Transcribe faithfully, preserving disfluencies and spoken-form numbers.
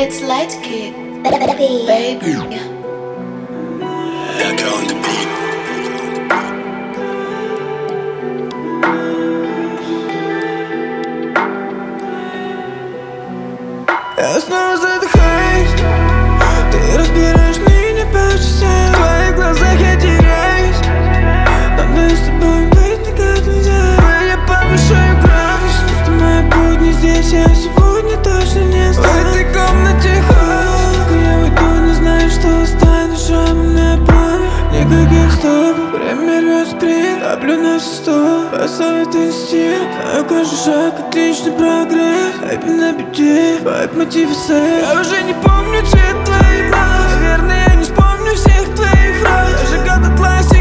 It's Light Kid, baby. Gaga on the beat. Я снова задыхаюсь. Ты разбираешь меня по частям. В твоих глазах я теряюсь. Нам с тобой быть никак нельзя. Я повышаю градус. Это мои будни здесь, я сегодня точно не останусь. В этой комнате холодно. Я уйду, не знаю, что останусь. Шрамы на память, никаких стоп. Время рвет спринт, топлю на все сто. Поставит инстинкт, знаю каждый шаг, отличный прогресс. Хайпи на бюджет, вайп, мотив и секс. Я уже не помню цвет твоих глаз. Наверное, я не вспомню всех твоих фраз. Даже гад атлас.